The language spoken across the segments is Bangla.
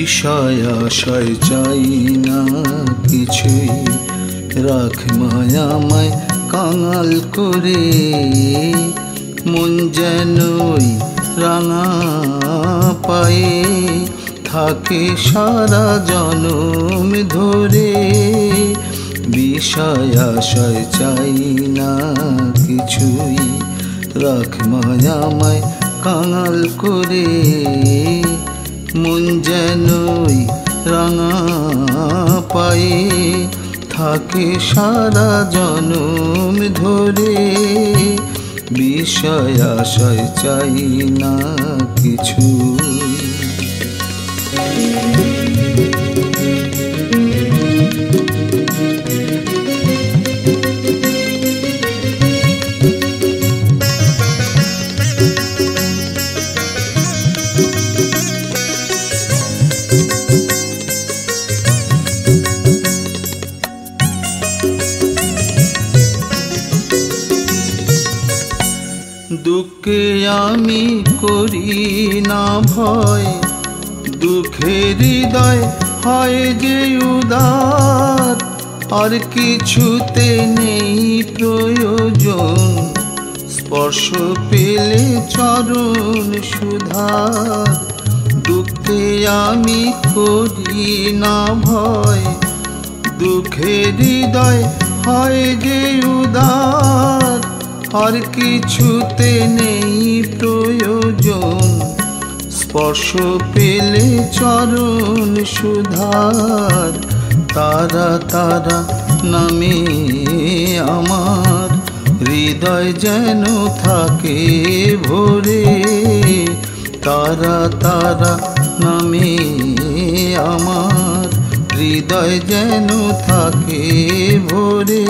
বিষয় আশয় চাই না কিছুই, রাখ মায়ামায় কাঙাল করে। মন যেনই রাঙা পায়ে থাকে সারা জনম ধরে। বিষয় আশয় চাই না কিছুই, রাখ মায়ামায় কাঙাল করে। মন যেনই রাঙা পায়ে থাকে সারা জনম ধরে। বিষয় আশয় চাই না কিছুই। দুঃখে আমি করি না ভয়, দুঃখের হৃদয় হয় যে উদার। আর কিছুতে নেই প্রয়োজন, স্পর্শ পেলে চরণ সুধার। দুঃখে আমি করি না ভয়, দুঃখের হৃদয় হয় যে উদার। আর কিছুতে নেই প্রয়োজন, স্পর্শ পেলে চরণ সুধার। তারা তারা নামে আমার হৃদয় যেন থাকে ভরে। তারা তারা নামে আমার হৃদয় যেন থাকে ভরে।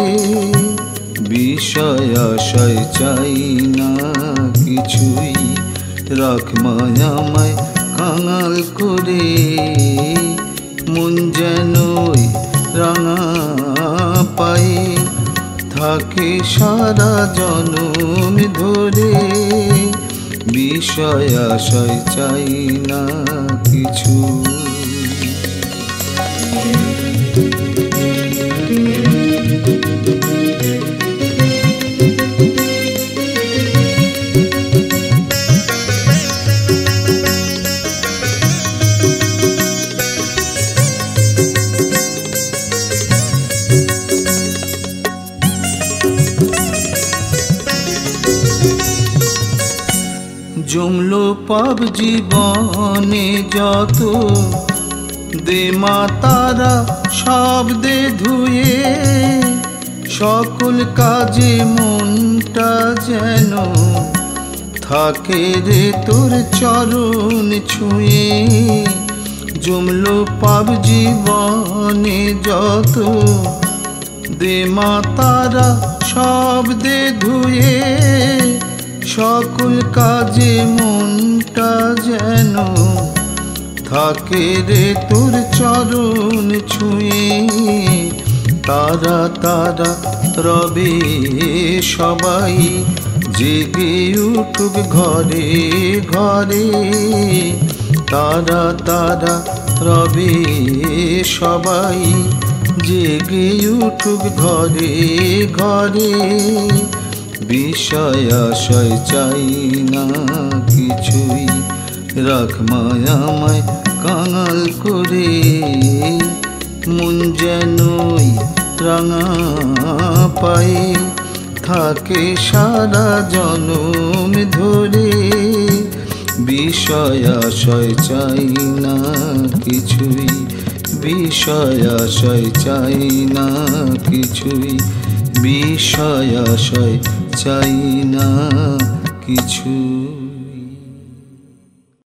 বিষয় আশয় চাই না কিছুই, রাখ মায়ামায় কাঙাল করে। মন যেনই রাঙা পায়ে থাকে সারা জনম ধরে। বিষয় আশয় চাই না কিছু। জমলো পাপ জীবনে যত, দে মা তারা সব দে ধুয়ে। সকল কাজে মনটা যেন থাকে রে তোর চরণ ছুঁয়ে। জমলো পাপ জীবনে যত, দে মা তারা সব দে ধুয়ে। সকল কাজে মনটা যেন থাকে রে তোর চরণ ছুঁয়ে। তারা তারা রবে সবাই জেগে উঠুক ঘরে ঘরে। তারা তারা রবে সবাই জেগে উঠুক ঘরে ঘরে। বিষয় আশয় চাই না কিছুই, রাখ মায়ামায় কাঙাল করে। মন যেনই রাঙা পায়ে থাকে সারা জনম ধরে। বিষয় আশয় চাই না কিছুই, বিষয় আশয় চাই না কিছুই। বিষয় আশয় চাই না কিছু।